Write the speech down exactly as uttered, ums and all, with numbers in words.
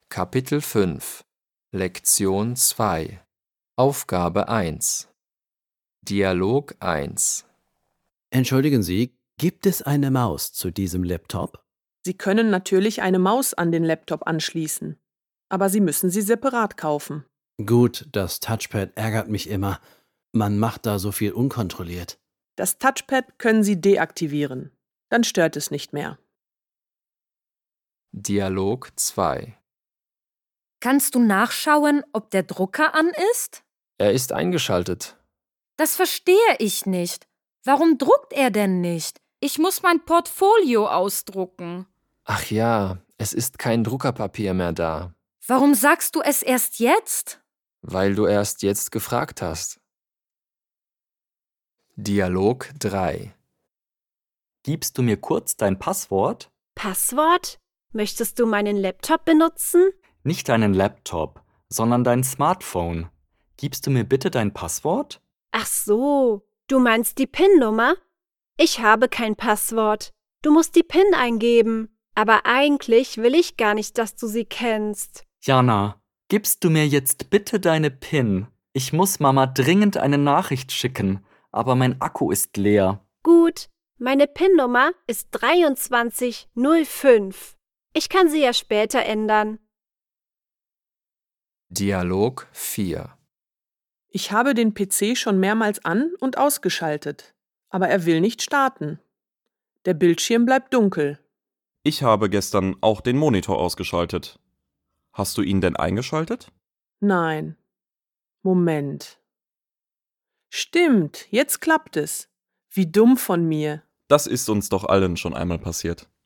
Kapitel fünf Lektion zwei Aufgabe eins Dialog eins Entschuldigen Sie, gibt es eine Maus zu diesem Laptop? Sie können natürlich eine Maus an den Laptop anschließen, aber Sie müssen sie separat kaufen. Gut, das Touchpad ärgert mich immer. Man macht da so viel unkontrolliert. Das Touchpad können Sie deaktivieren, dann stört es nicht mehr. Dialog zwei Kannst du nachschauen, ob der Drucker an ist? Er ist eingeschaltet. Das verstehe ich nicht. Warum druckt er denn nicht? Ich muss mein Portfolio ausdrucken. Ach ja, es ist kein Druckerpapier mehr da, Warum sagst du es erst jetzt? weil du erst jetzt gefragt hast. Dialog drei Gibst du mir kurz dein Passwort? Passwort? Möchtest du meinen Laptop benutzen? Nicht deinen Laptop, sondern dein Smartphone. Gibst du mir bitte dein Passwort? Ach so, du meinst die PIN-Nummer? Ich habe kein Passwort. Du musst die PIN eingeben. Aber eigentlich will ich gar nicht, dass du sie kennst. Jana, gibst du mir jetzt bitte deine PIN? Ich muss Mama dringend eine Nachricht schicken, aber mein Akku ist leer. Gut, meine PIN-Nummer ist dreiundzwanzig null fünf. Ich kann sie ja später ändern. Dialog vier Ich habe den P C schon mehrmals an- und ausgeschaltet, aber er will nicht starten. Der Bildschirm bleibt dunkel. Ich habe gestern auch den Monitor ausgeschaltet. Hast du ihn denn eingeschaltet? Nein. Moment. Stimmt, jetzt klappt es. Wie dumm von mir. Das ist uns doch allen schon einmal passiert.